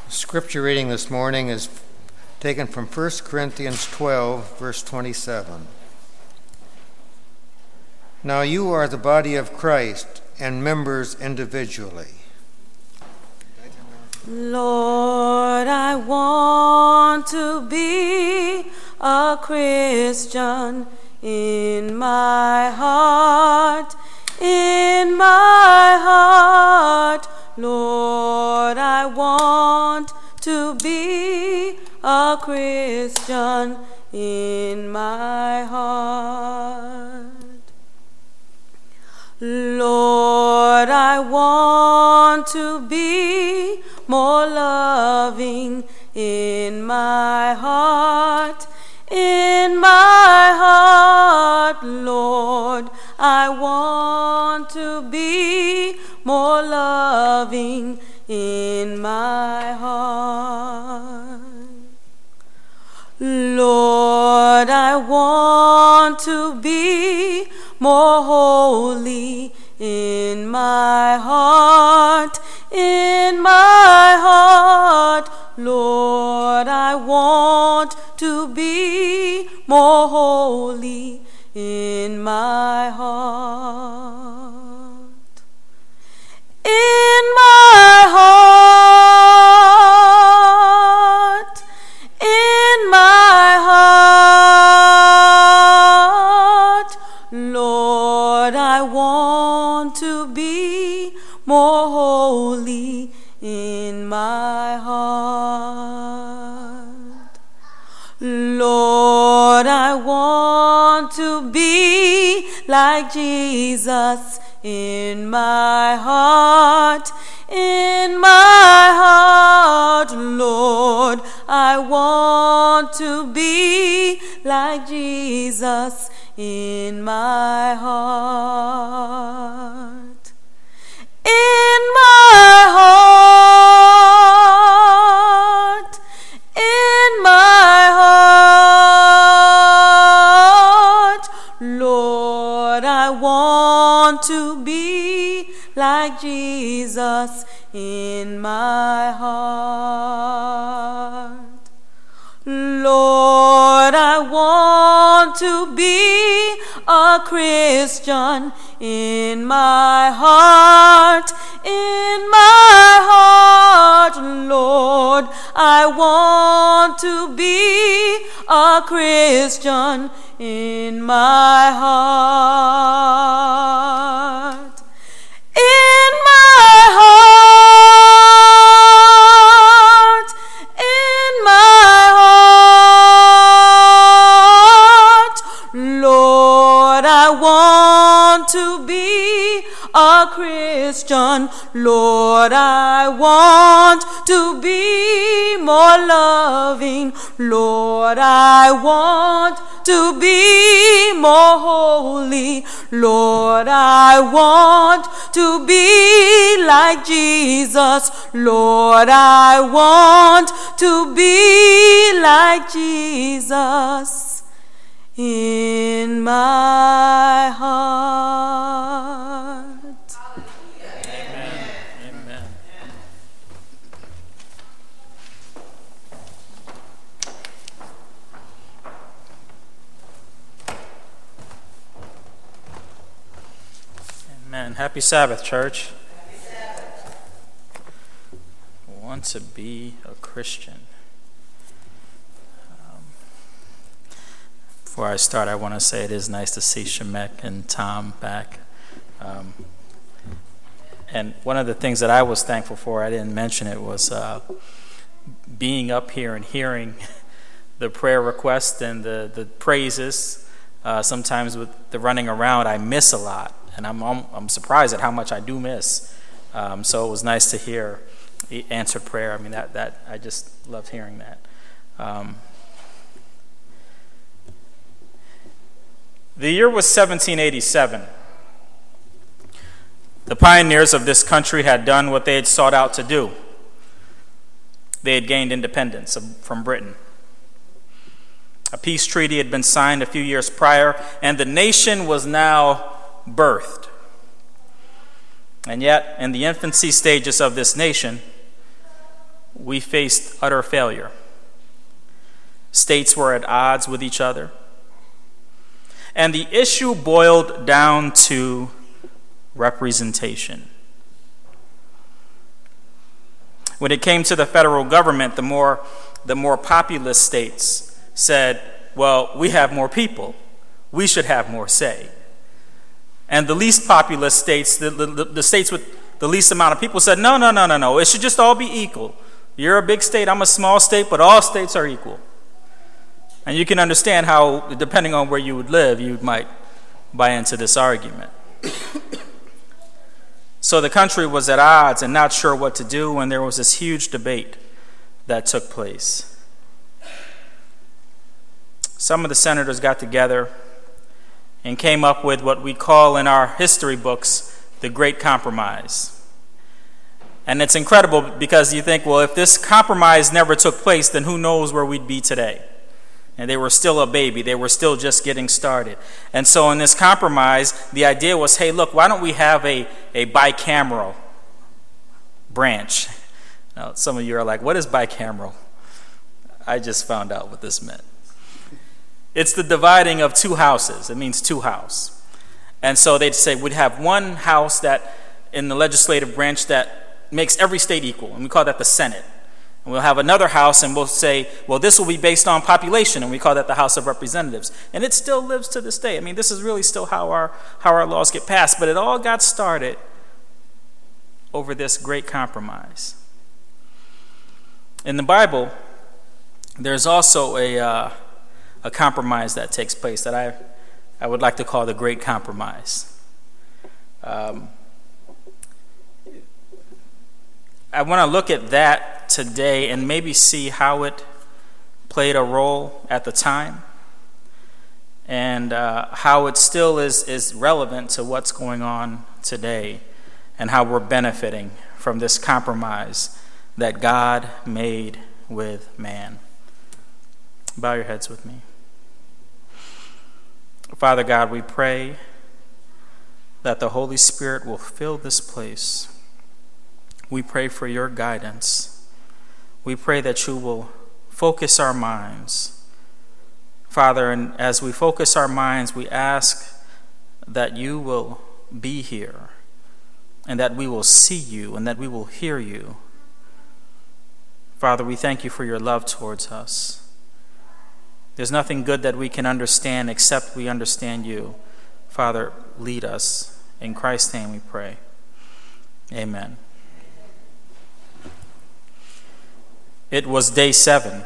Scripture reading this morning is taken from 1 Corinthians 12, verse 27. Now you are the body of Christ and members individually. Lord, I want to be a Christian in my heart, in my heart. Lord, I want to be a Christian in my heart. Lord, I want to be more loving in my heart, in my heart. Lord, I want to be more loving in my heart. Lord, I want to be more holy in my heart, in my heart. Lord, I want to be more holy in my heart. In my heart, in my heart, Lord, I want to be more holy in my heart. Lord, I want to be like Jesus in my heart, in my heart. Lord, I want to be like Jesus in my heart. In my heart, in my heart. Lord, I want to be like Jesus in my heart. Lord, I want to be a Christian in my heart, in my heart. Lord, I want to be a Christian in my heart. In my heart, in my heart. Lord, I want to be a Christian. Lord, I want to be more loving. Lord, I want to be more holy. Lord, I want to be like Jesus. Lord, I want to be like Jesus in my heart. Amen. Amen. Amen. Happy Sabbath, church. Happy Sabbath. I want to be a Christian. Before I start, I want to say it is nice to see Shemek and Tom back. And one of the things that I was thankful for, I didn't mention it, was being up here and hearing the prayer requests and the praises. Sometimes with the running around, I miss a lot, and I'm surprised at how much I do miss. So it was nice to hear answered prayer. I mean, that I just loved hearing that. The year was 1787. The pioneers of this country had done what they had sought out to do. They had gained independence from Britain. A peace treaty had been signed a few years prior, and the nation was now birthed. And yet, in the infancy stages of this nation, we faced utter failure. States were at odds with each other. And the issue boiled down to representation. When it came to the federal government, the more populous states said, well, we have more people. We should have more say. And the least populous states, the states with the least amount of people said, no. It should just all be equal. You're a big state, I'm a small state, but all states are equal. And you can understand how, depending on where you would live, you might buy into this argument. So the country was at odds and not sure what to do, and there was this huge debate that took place. Some of the senators got together and came up with what we call in our history books the Great Compromise. And it's incredible because you think, well, if this compromise never took place, then who knows where we'd be today? And they were still a baby. They were still just getting started. And so in this compromise, the idea was, hey, look, why don't we have a bicameral branch? Now, some of you are like, what is bicameral? I just found out what this meant. It's the dividing of two houses. It means two houses. And so they'd say we'd have one house that in the legislative branch that makes every state equal, and we call that the Senate. And we'll have another house, and we'll say, well, this will be based on population, and we call that the House of Representatives. And it still lives to this day. I mean, this is really still how our laws get passed. But it all got started over this great compromise. In the Bible, there's also a compromise that takes place that I would like to call the Great Compromise. I want to look at that today and maybe see how it played a role at the time and how it still is relevant to what's going on today and how we're benefiting from this compromise that God made with man. Bow your heads with me. Father God, we pray that the Holy Spirit will fill this place. We pray for your guidance. We pray that you will focus our minds. Father, and as we focus our minds, we ask that you will be here and that we will see you and that we will hear you. Father, we thank you for your love towards us. There's nothing good that we can understand except we understand you. Father, lead us. In Christ's name we pray. Amen. It was day 7.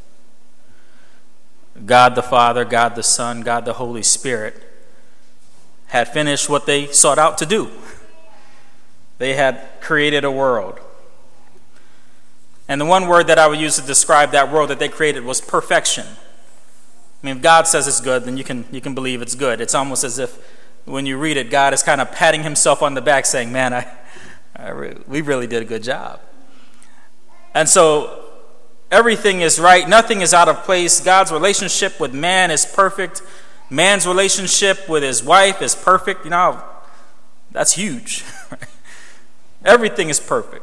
God the Father, God the Son, God the Holy Spirit had finished what they sought out to do. They had created a world. And the one word that I would use to describe that world that they created was perfection. I mean, if God says it's good, then you can believe it's good. It's almost as if when you read it, God is kind of patting himself on the back saying, man, we really did a good job. And so everything is right. Nothing is out of place. God's relationship with man is perfect. Man's relationship with his wife is perfect. You know, that's huge. Everything is perfect.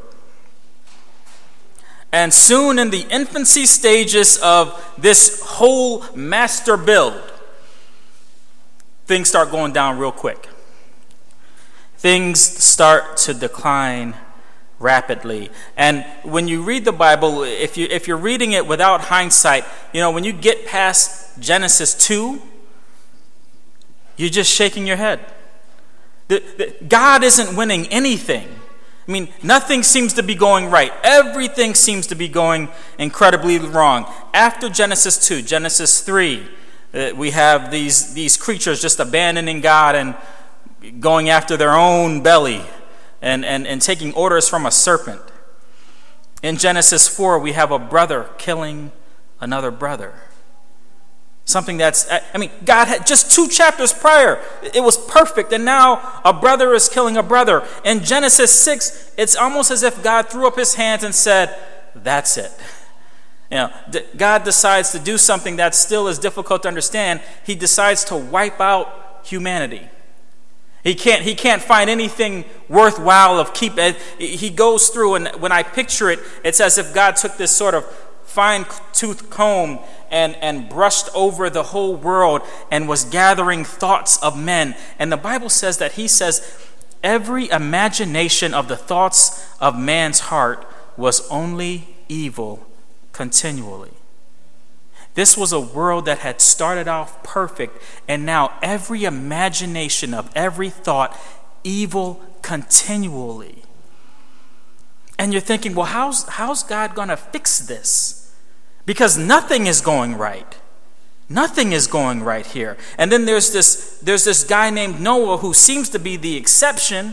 And soon in the infancy stages of this whole master build, things start going down real quick. Things start to decline rapidly. And when you read the Bible, if you're reading it without hindsight, you know, when you get past Genesis 2, you're just shaking your head. God isn't winning anything. I mean, nothing seems to be going right. Everything seems to be going incredibly wrong. After Genesis 2, Genesis 3, we have these creatures just abandoning God and going after their own belly and taking orders from a serpent. In Genesis 4, we have a brother killing another brother. Something that's, I mean, God had just 2 chapters prior, it was perfect, and now a brother is killing a brother. In Genesis 6, it's almost as if God threw up his hands and said, that's it. You know, God decides to do something that still is difficult to understand. He decides to wipe out humanity. He can't find anything worthwhile of keep. He goes through, and when I picture it, it's as if God took this sort of fine-tooth comb and brushed over the whole world and was gathering thoughts of men. And the Bible says that he says, every imagination of the thoughts of man's heart was only evil continually. This was a world that had started off perfect, and now every imagination of every thought, evil continually. And you're thinking, well, how's God going to fix this? Because nothing is going right. Nothing is going right here. And then there's this guy named Noah who seems to be the exception.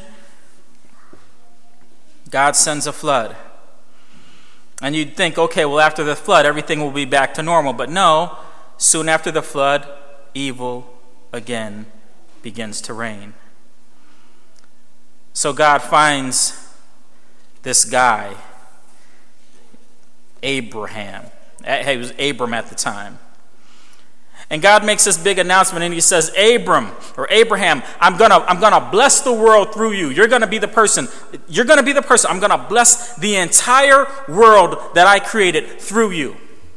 God sends a flood. And you'd think, okay, well, after the flood, everything will be back to normal. But no, soon after the flood, evil again begins to reign. So God finds this guy, Abraham. He was Abram at the time. And God makes this big announcement, and he says, Abraham, I'm gonna bless the world through you. You're gonna be the person. I'm gonna bless the entire world that I created through you.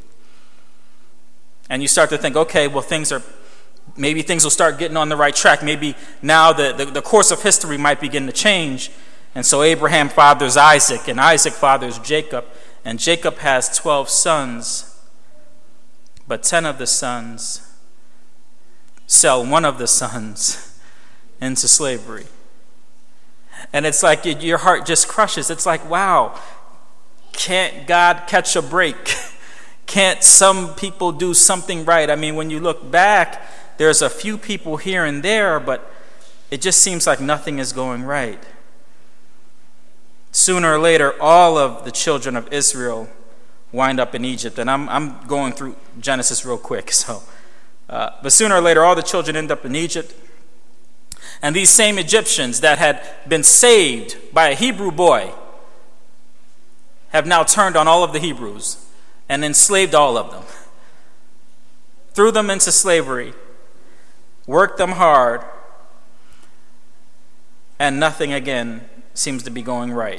And you start to think, okay, well, maybe things will start getting on the right track. Maybe now the course of history might begin to change. And so Abraham fathers Isaac, and Isaac fathers Jacob, and Jacob has 12 sons, but 10 of the sons sell one of the sons into slavery. And it's like your heart just crushes. It's like, wow, can't God catch a break? Can't some people do something right? I mean, when you look back, there's a few people here and there, but it just seems like nothing is going right. Sooner or later, all of the children of Israel wind up in Egypt. And I'm going through Genesis real quick, but sooner or later, all the children end up in Egypt. And these same Egyptians that had been saved by a Hebrew boy have now turned on all of the Hebrews and enslaved all of them. Threw them into slavery, worked them hard, and nothing again seems to be going right.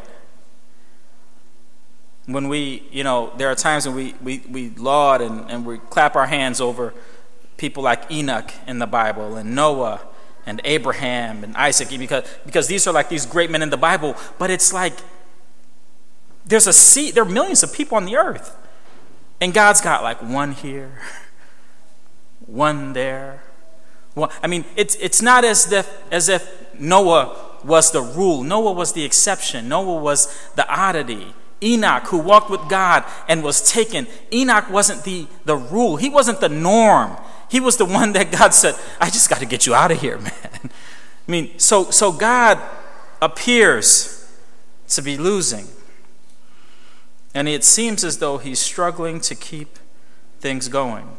When there are times when we laud and we clap our hands over people like Enoch in the Bible, and Noah and Abraham and Isaac, because these are like these great men in the Bible, but it's like there are millions of people on the earth, and God's got like one here, one there. Well, I mean, it's not as if Noah was the rule. Noah was the exception. Noah was the oddity. Enoch, who walked with God and was taken, Enoch wasn't the rule. He wasn't the norm. He was the one that God said, I just got to get you out of here, man. I mean, so God appears to be losing. And it seems as though he's struggling to keep things going.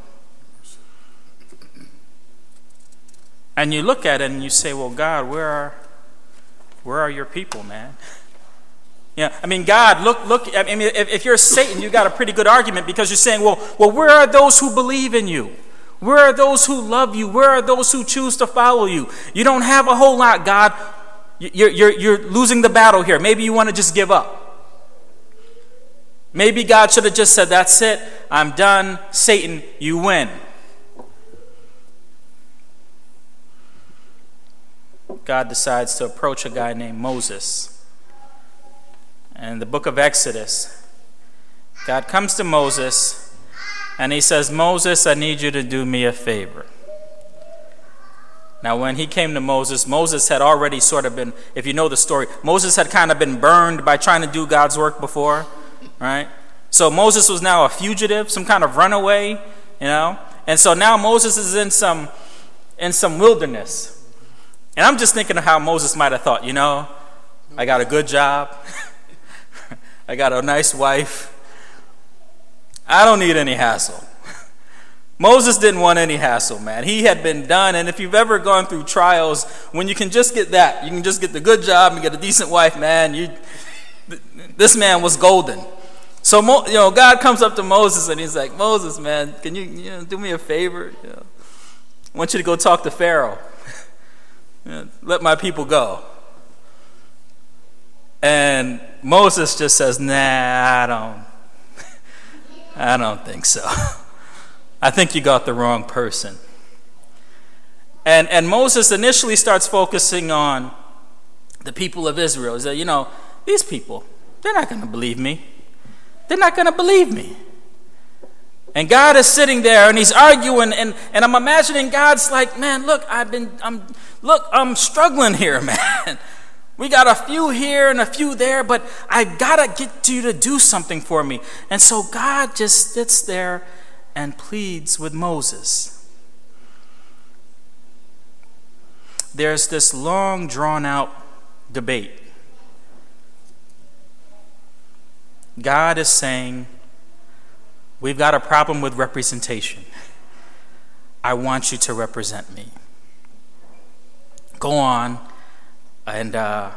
And you look at it and you say, well, God, where are your people, man? Yeah, I mean, God, look. I mean, if you're Satan, you got a pretty good argument, because you're saying, well, where are those who believe in you? Where are those who love you? Where are those who choose to follow you? You don't have a whole lot, God. You're losing the battle here. Maybe you want to just give up. Maybe God should have just said, that's it. I'm done. Satan, you win. God decides to approach a guy named Moses. And in the book of Exodus, God comes to Moses and he says, Moses, I need you to do me a favor. Now, when he came to Moses had already sort of been, if you know the story, Moses had kind of been burned by trying to do God's work before, right? So Moses was now a fugitive, some kind of runaway, And so now Moses is in some wilderness. And I'm just thinking of how Moses might have thought, I got a good job. I got a nice wife. I don't need any hassle. Moses didn't want any hassle, man. He had been done. And if you've ever gone through trials, when you can just get that, you can just get the good job and get a decent wife, man. This man was golden. So, God comes up to Moses and he's like, Moses, man, can you do me a favor? I want you to go talk to Pharaoh. Let my people go. And Moses just says, nah, I don't think so. I think you got the wrong person. And Moses initially starts focusing on the people of Israel. He said, these people, they're not going to believe me. They're not going to believe me. And God is sitting there and he's arguing, and I'm imagining God's like, man, look, I'm struggling here, man. We got a few here and a few there, but I gotta get you to do something for me. And so God just sits there and pleads with Moses. There's this long, drawn-out debate. God is saying, we've got a problem with representation. I want you to represent me. Go on. And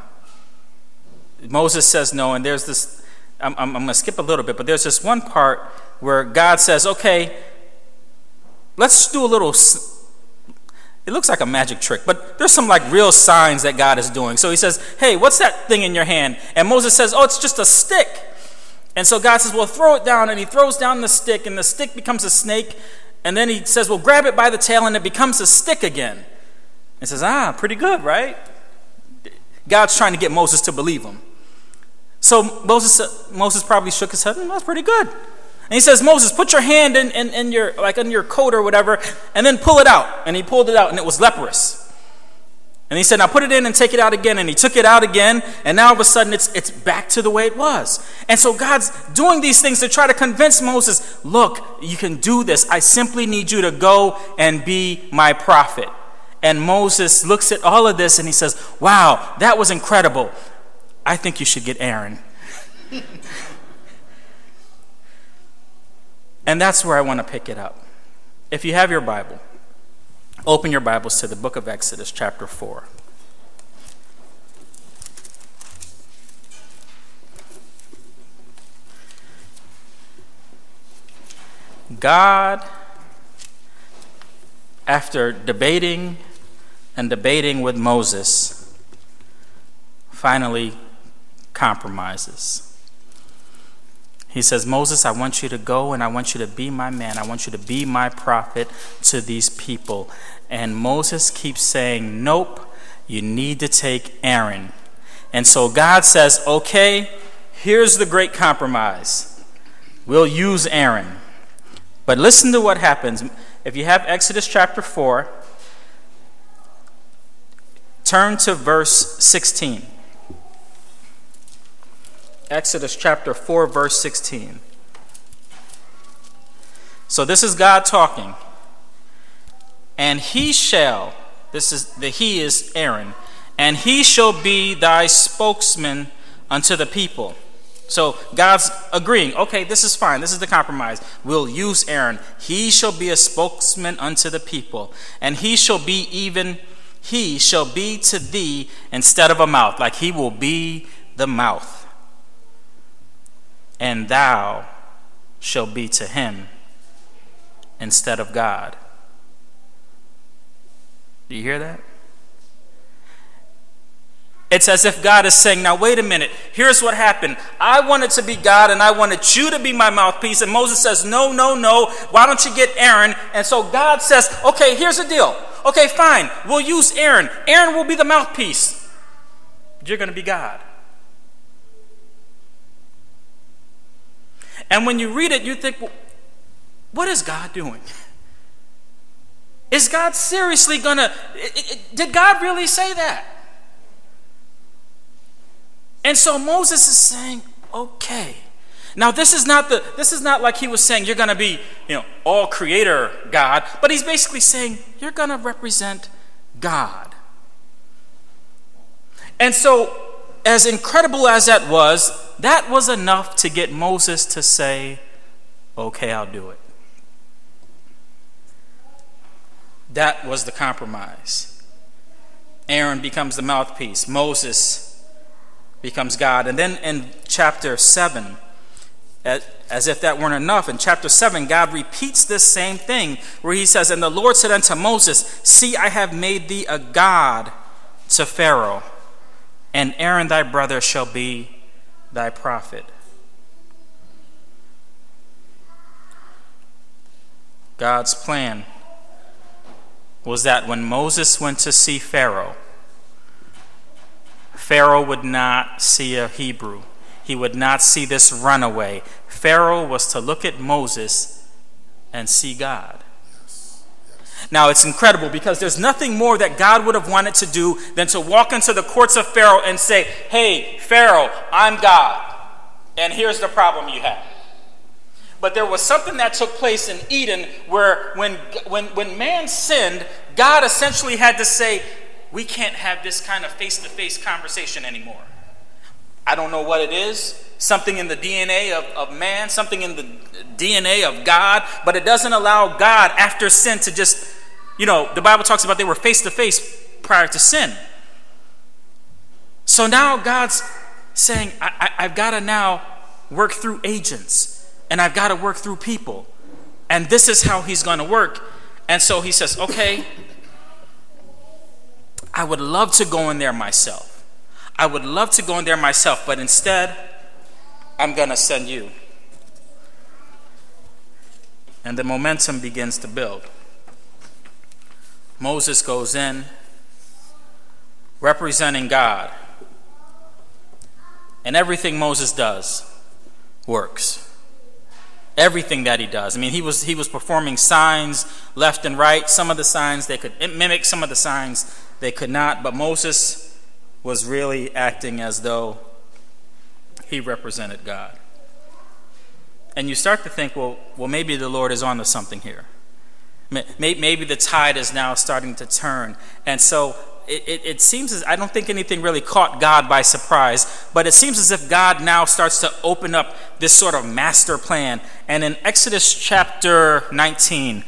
Moses says no. And there's this, I'm going to skip a little bit, but there's this one part where God says, okay, let's do a little, it looks like a magic trick, but there's some like real signs that God is doing. So he says, hey, what's that thing in your hand? And Moses says, oh, it's just a stick. And so God says, well, throw it down. And he throws down the stick, and the stick becomes a snake. And then he says, well, grab it by the tail, and it becomes a stick again. And says, pretty good, right? God's trying to get Moses to believe him. So Moses probably shook his head, that's pretty good. And he says, Moses, put your hand in your coat or whatever, and then pull it out. And he pulled it out, and it was leprous. And he said, now put it in and take it out again. And he took it out again, and now all of a sudden it's back to the way it was. And so God's doing these things to try to convince Moses, look, you can do this. I simply need you to go and be my prophet. And Moses looks at all of this and he says, wow, that was incredible. I think you should get Aaron. And that's where I want to pick it up. If you have your Bible, open your Bibles to the book of Exodus, chapter 4. God, after debating with Moses, finally compromises. He says, Moses, I want you to go and I want you to be my man. I want you to be my prophet to these people. And Moses keeps saying, nope, you need to take Aaron. And so God says, okay, here's the great compromise. We'll use Aaron. But listen to what happens. If you have Exodus chapter 4, turn to verse 16. Exodus chapter 4, verse 16. So this is God talking. And he shall, he is Aaron, and he shall be thy spokesman unto the people. So God's agreeing, okay, this is fine. This is the compromise. We'll use Aaron. He shall be a spokesman unto the people. And he shall be to thee instead of a mouth. Like he will be the mouth. And thou shalt be to him instead of God. Do you hear that? It's as if God is saying, now wait a minute, here's what happened. I wanted to be God and I wanted you to be my mouthpiece. And Moses says, no, why don't you get Aaron? And so God says, okay, here's the deal. Okay, fine, we'll use Aaron. Aaron will be the mouthpiece. But you're going to be God. And when you read it, you think, well, what is God doing? Is God seriously going to, did God really say that? And so Moses is saying, okay. Now this is not like he was saying you're going to be, all creator God, but he's basically saying you're going to represent God. And so as incredible as that was enough to get Moses to say, okay, I'll do it. That was the compromise. Aaron becomes the mouthpiece. Moses becomes God. And then in chapter 7, as if that weren't enough, in chapter 7, God repeats this same thing where he says, and the Lord said unto Moses, see, I have made thee a God to Pharaoh, and Aaron thy brother shall be thy prophet. God's plan was that when Moses went to see Pharaoh, Pharaoh would not see a Hebrew. He would not see this runaway. Pharaoh was to look at Moses and see God. Now, it's incredible because there's nothing more that God would have wanted to do than to walk into the courts of Pharaoh and say, hey, Pharaoh, I'm God, and here's the problem you have. But there was something that took place in Eden where when man sinned, God essentially had to say, we can't have this kind of face-to-face conversation anymore. I don't know what it is, something in the DNA of man, something in the DNA of God, but it doesn't allow God after sin to just, the Bible talks about they were face-to-face prior to sin. So now God's saying, I've got to now work through agents, and I've got to work through people, and this is how he's going to work. And so he says, okay, I would love to go in there myself. But instead, I'm going to send you. And the momentum begins to build. Moses goes in, representing God. And everything Moses does works. Everything that he does. I mean, he was performing signs left and right. Some of the signs they could mimic, some of the signs they could not. But Moses was really acting as though he represented God. And you start to think, well, maybe the Lord is onto something here. Maybe the tide is now starting to turn. And so it seems as, I don't think anything really caught God by surprise, but it seems as if God now starts to open up this sort of master plan. And in Exodus chapter 19,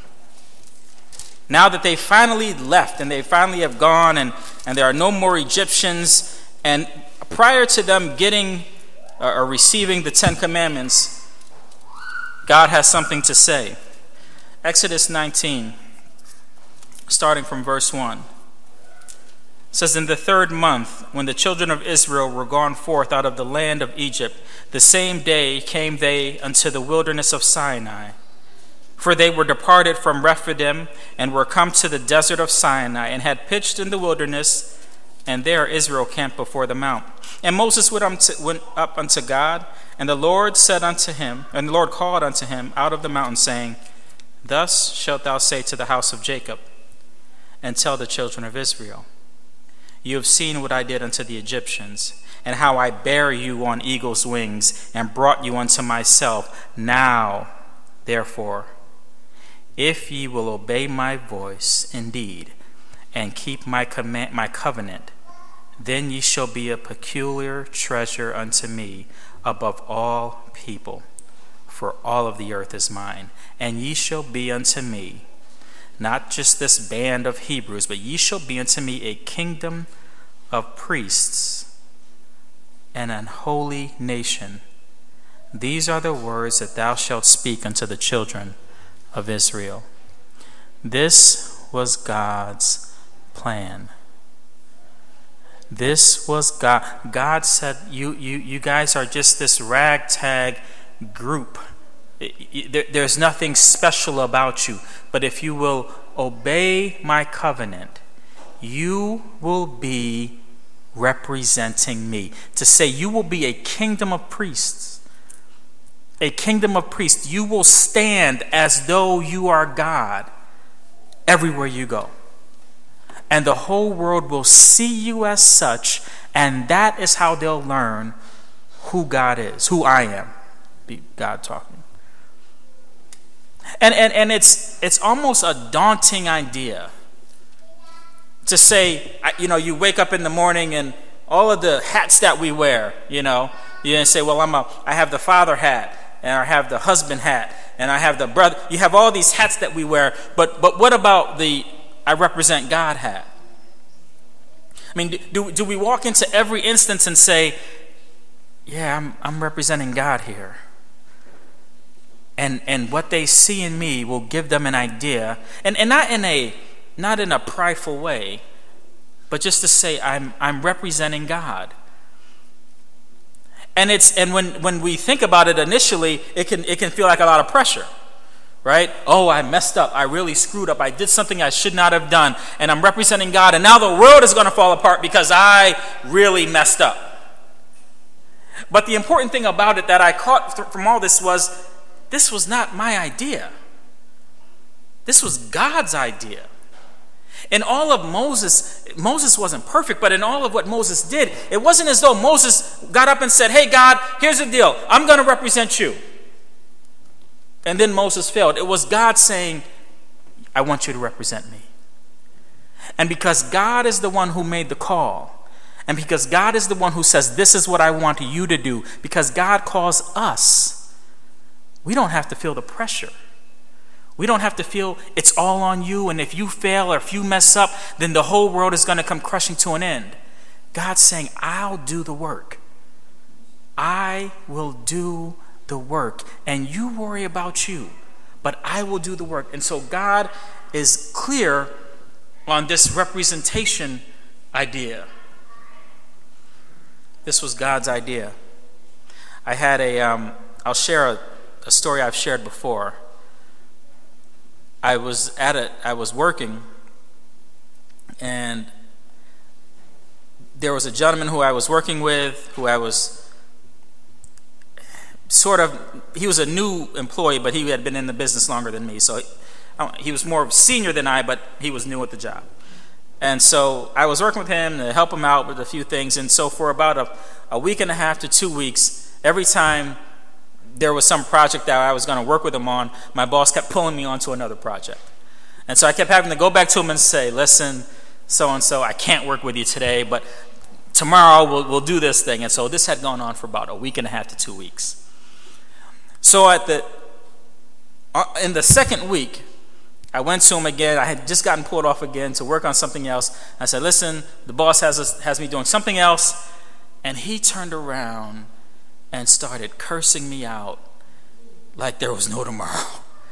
now that they finally left and they finally have gone and there are no more Egyptians, and prior to them getting or receiving the 10 Commandments, God has something to say. Exodus 19, starting from verse 1, says, in the 3rd month, when the children of Israel were gone forth out of the land of Egypt, the same day came they unto the wilderness of Sinai. For they were departed from Rephidim, and were come to the desert of Sinai, and had pitched in the wilderness, and there Israel camped before the mount. And Moses went up unto God, and the Lord said unto him, and the Lord called unto him out of the mountain, saying, thus shalt thou say to the house of Jacob, and tell the children of Israel, you have seen what I did unto the Egyptians, and how I bare you on eagle's wings, and brought you unto myself. Now, therefore, if ye will obey my voice indeed, and keep my covenant, then ye shall be a peculiar treasure unto me above all people, for all of the earth is mine. And ye shall be unto me, not just this band of Hebrews, but ye shall be unto me a kingdom of priests and an holy nation. These are the words that thou shalt speak unto the children of Israel. This was God's plan. This was God. God said, you guys are just this ragtag group. There's nothing special about you. But if you will obey my covenant, you will be representing me. To say you will be a kingdom of priests. A kingdom of priests. You will stand as though you are God everywhere you go. And the whole world will see you as such, and that is how they'll learn who God is, who I am. Be God talking. And it's almost a daunting idea to say, you wake up in the morning and all of the hats that we wear, you say, well, I have the father hat, and I have the husband hat, and I have the brother. You have all these hats that we wear, but what about the I represent God hat? I mean, do we walk into every instance and say, yeah, I'm representing God here? And what they see in me will give them an idea, and not in a prideful way, but just to say I'm representing God. And when we think about it initially, it can feel like a lot of pressure, right? Oh, I messed up. I really screwed up. I did something I should not have done, and I'm representing God, and now the world is going to fall apart because I really messed up. But the important thing about it that I caught from all this was not my idea. This was God's idea. In all of Moses wasn't perfect, but in all of what Moses did, it wasn't as though Moses got up and said, hey, God, here's the deal. I'm going to represent you. And then Moses failed. It was God saying, I want you to represent me. And because God is the one who made the call, and because God is the one who says, this is what I want you to do, because God calls us, we don't have to feel the pressure. We don't have to feel it's all on you, and if you fail or if you mess up, then the whole world is going to come crushing to an end. God's saying, I'll do the work. I will do the work, and you worry about you, but I will do the work. And so God is clear on this representation idea. This was God's idea. I had I'll share a story I've shared before. I was working, and there was a gentleman who I was working with, who I was he was a new employee, but he had been in the business longer than me. So he was more senior than I, but he was new at the job. And so I was working with him to help him out with a few things. And so for about a week and a half to 2 weeks, every time there was some project that I was going to work with him on, my boss kept pulling me onto another project. And so I kept having to go back to him and say, listen, so-and-so, I can't work with you today, but tomorrow we'll do this thing. And so this had gone on for about a week and a half to 2 weeks. So in the second week, I went to him again. I had just gotten pulled off again to work on something else. I said, listen, the boss has me doing something else. And he turned around and started cursing me out like there was no tomorrow.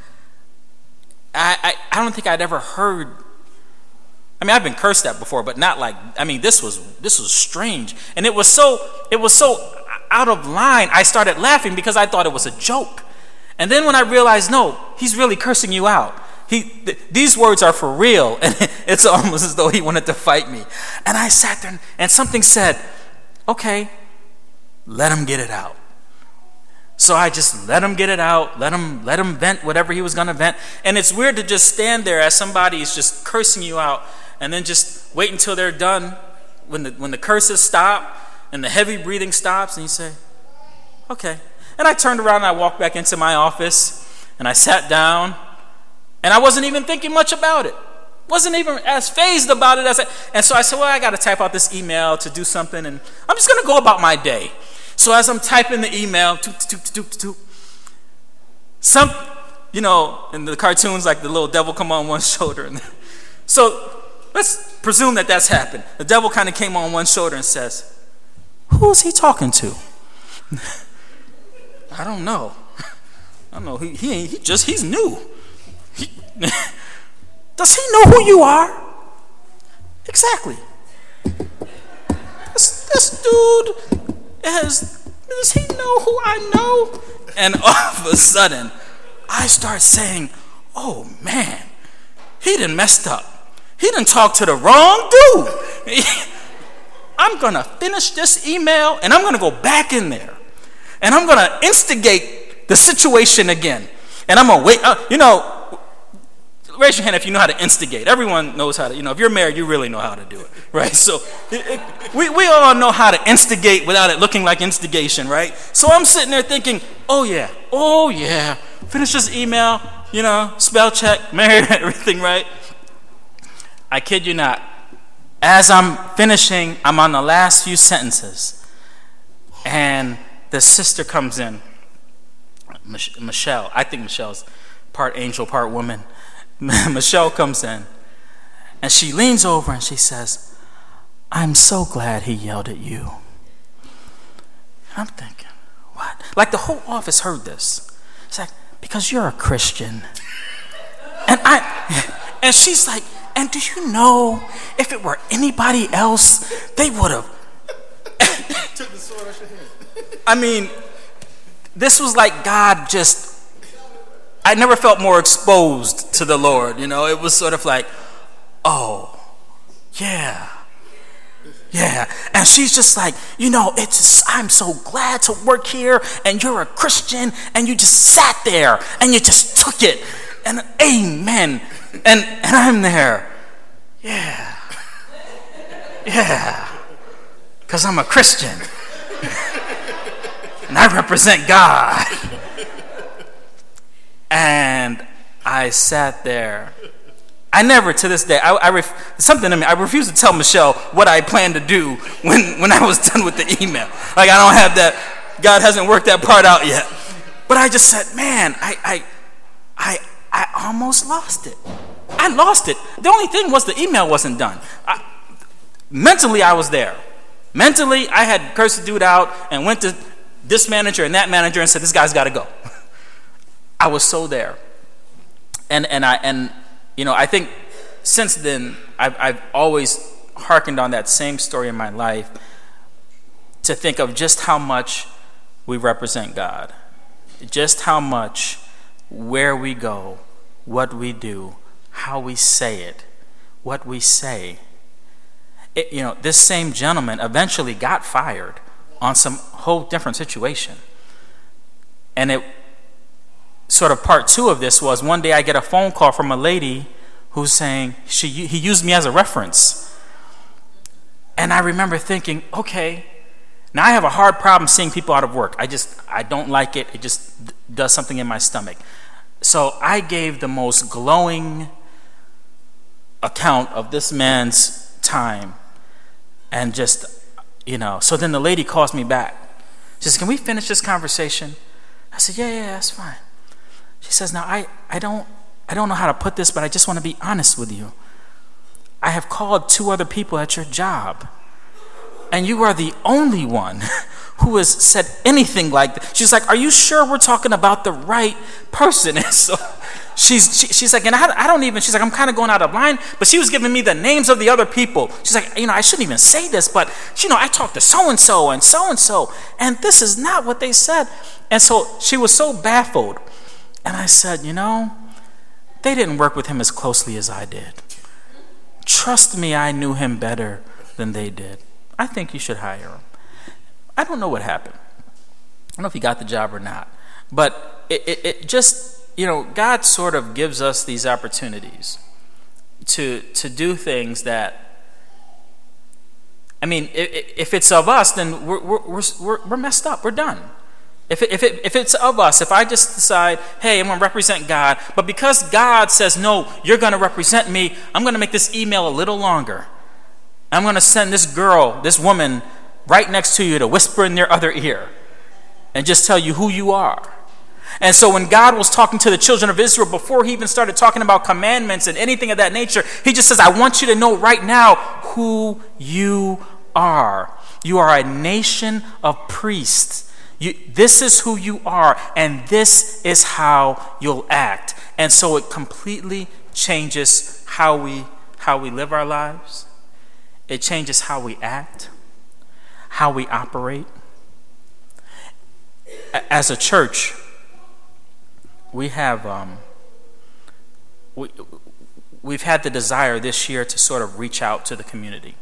I don't think I'd ever heard. I mean, I've been cursed at before, but not like. I mean, this was strange, and it was so out of line. I started laughing because I thought it was a joke, and then when I realized, no, he's really cursing you out. These words are for real, and it's almost as though he wanted to fight me. And I sat there, and something said, okay, let him get it out. So I just let him get it out, let him vent whatever he was going to vent. And it's weird to just stand there as somebody is just cursing you out and then just wait until they're done. When the curses stop and the heavy breathing stops, and you say, okay. And I turned around and I walked back into my office and I sat down, and I wasn't even thinking much about it. Wasn't even as fazed about it and so I said, well, I got to type out this email to do something, and I'm just going to go about my day. So as I'm typing the email, in the cartoons, like the little devil come on one shoulder. So let's presume that that's happened. The devil kind of came on one shoulder and says, who is he talking to? I don't know. He's new. Does he know who you are? Exactly. This dude does he know who I know? And all of a sudden, I start saying, oh man, he done messed up. He done talked to the wrong dude. I'm going to finish this email, and I'm going to go back in there, and I'm going to instigate the situation again. And I'm going to wait, raise your hand if you know how to instigate. Everyone knows how to, if you're married, you really know how to do it, right? So we all know how to instigate without it looking like instigation, right? So I'm sitting there thinking, oh yeah, finish this email, spell check, married, everything, right? I kid you not. As I'm finishing, I'm on the last few sentences, and the sister comes in, Michelle. I think Michelle's part angel, part woman. Michelle comes in, and she leans over and she says, I'm so glad he yelled at you. And I'm thinking, what? Like the whole office heard this. It's like, because you're a Christian. And she's like, And do you know, if it were anybody else, they would have. Took the sword out your hand. I mean, this was like God just, I never felt more exposed to the Lord. You know, it was sort of like, oh, yeah. And she's just like, I'm so glad to work here, and you're a Christian, and you just sat there, and you just took it, and amen. And I'm there, yeah, because I'm a Christian, and I represent God. And I sat there. I never, to this day, something in me, I refuse to tell Michelle what I plan to do when I was done with the email. Like, I don't have that, God hasn't worked that part out yet. But I just said, man, I almost lost it. I lost it. The only thing was the email wasn't done. Mentally, I was there. Mentally, I had cursed the dude out and went to this manager and that manager and said, this guy's got to go. I was so there. And I think since then, I've always hearkened on that same story in my life to think of just how much we represent God, just how much where we go, what we do, how we say it, what we say. This same gentleman eventually got fired on some whole different situation. And it sort of part two of this was one day I get a phone call from a lady who's saying he used me as a reference. And I remember thinking, okay, now I have a hard problem seeing people out of work. I don't like it. It just does something in my stomach. So I gave the most glowing account of this man's time. And just, so then the lady calls me back. She says, can we finish this conversation? I said, yeah, that's fine. She says, now I don't know how to put this, but I just want to be honest with you. I have called 2 other people at your job, and you are the only one who has said anything like that. She's like, are you sure we're talking about the right person? And so she's like, and I don't even, she's like, I'm kind of going out of line, but she was giving me the names of the other people. She's like, I shouldn't even say this, but, I talked to so-and-so and so-and-so, and this is not what they said. And so she was so baffled. And I said, they didn't work with him as closely as I did. Trust me, I knew him better than they did. I think you should hire him. I don't know what happened. I don't know if he got the job or not. But it just, God sort of gives us these opportunities to do things that, if it's of us, then we're messed up. We're done. If it's of us, if I just decide, hey, I'm going to represent God, but because God says, no, you're going to represent me, I'm going to make this email a little longer. I'm going to send this woman right next to you to whisper in their other ear and just tell you who you are. And so when God was talking to the children of Israel, before he even started talking about commandments and anything of that nature, he just says, I want you to know right now who you are. You are a nation of priests. This is who you are, and this is how you'll act. And so it completely changes how we live our lives. It changes how we act, how we operate. As a church, we have we've had the desire this year to sort of reach out to the community.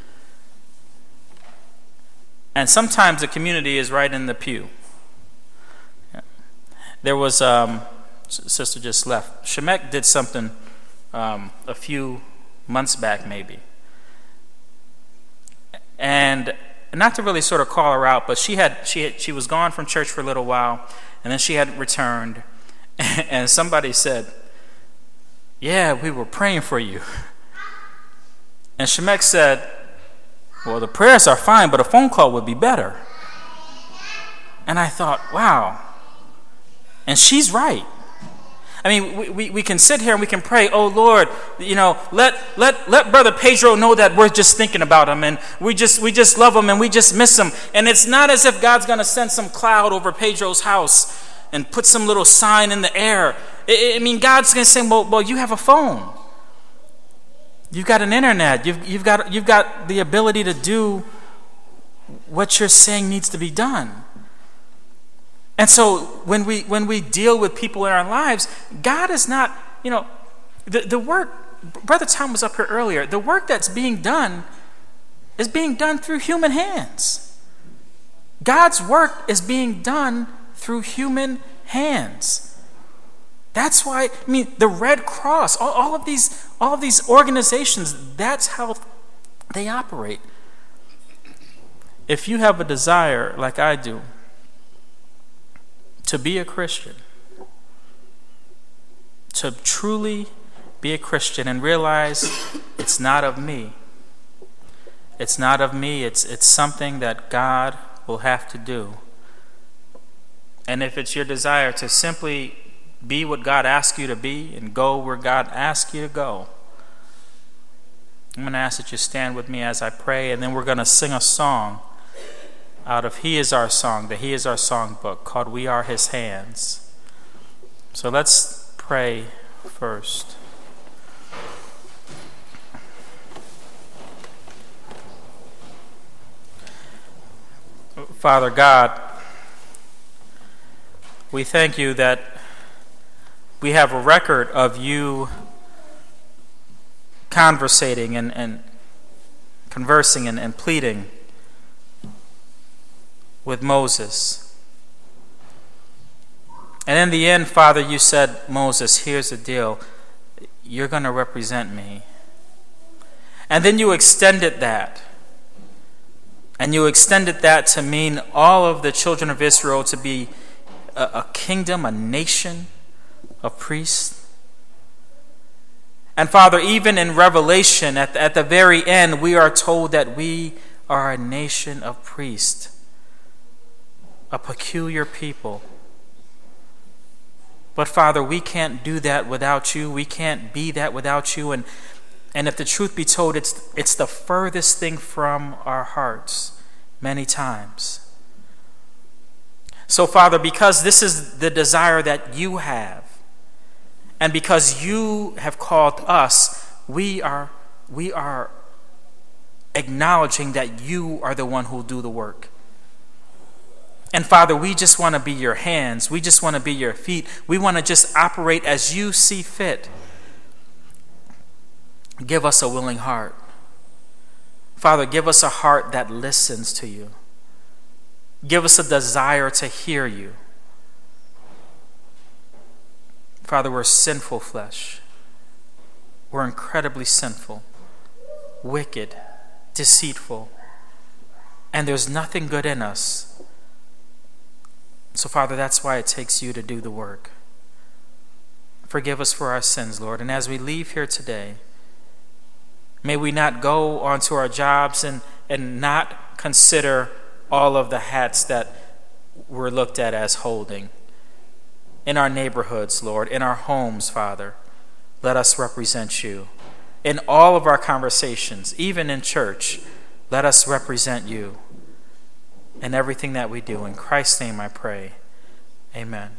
And sometimes the community is right in the pew. Yeah. There was, sister just left. Shemek did something a few months back maybe. And not to really sort of call her out, but she was gone from church for a little while, and then she had returned. And somebody said, yeah, we were praying for you. And Shemek said, well, the prayers are fine, but a phone call would be better. And I thought, wow. And she's right. We can sit here and we can pray, oh Lord, let Brother Pedro know that we're just thinking about him, and we just love him, and we just miss him. And it's not as if God's going to send some cloud over Pedro's house and put some little sign in the air. God's going to say, well, you have a phone. You've got an internet. You've got the ability to do what you're saying needs to be done. And so when we deal with people in our lives, God is not, the work, Brother Tom was up here earlier, the work that's being done is being done through human hands. God's work is being done through human hands. That's why, the Red Cross, all of these organizations, that's how they operate. If you have a desire, like I do, to be a Christian, to truly be a Christian and realize it's not of me. It's not of me. It's something that God will have to do. And if it's your desire to simply be what God asks you to be and go where God asks you to go, I'm going to ask that you stand with me as I pray, and then we're going to sing a song out of He Is Our Song, the He Is Our Song book, called We Are His Hands. So let's pray first. Father God, we thank you that we have a record of you conversating and conversing and pleading with Moses. And in the end, Father, you said, Moses, here's the deal. You're going to represent me. And then you extended that. And you extended that to mean all of the children of Israel to be a kingdom, a nation of priests. And Father, even in Revelation, at the very end, we are told that we are a nation of priests, a peculiar people. But Father, we can't do that without you. We can't be that without you. And if the truth be told, it's the furthest thing from our hearts many times. So Father, because this is the desire that you have, and because you have called us, we are acknowledging that you are the one who will do the work. And Father, we just want to be your hands. We just want to be your feet. We want to just operate as you see fit. Give us a willing heart. Father, give us a heart that listens to you. Give us a desire to hear you. Father, we're sinful flesh. We're incredibly sinful, wicked, deceitful, and there's nothing good in us. So, Father, that's why it takes you to do the work. Forgive us for our sins, Lord. And as we leave here today, may we not go onto our jobs and not consider all of the hats that we're looked at as holding. In our neighborhoods, Lord, in our homes, Father, let us represent you. In all of our conversations, even in church, let us represent you. In everything that we do. In Christ's name I pray. Amen.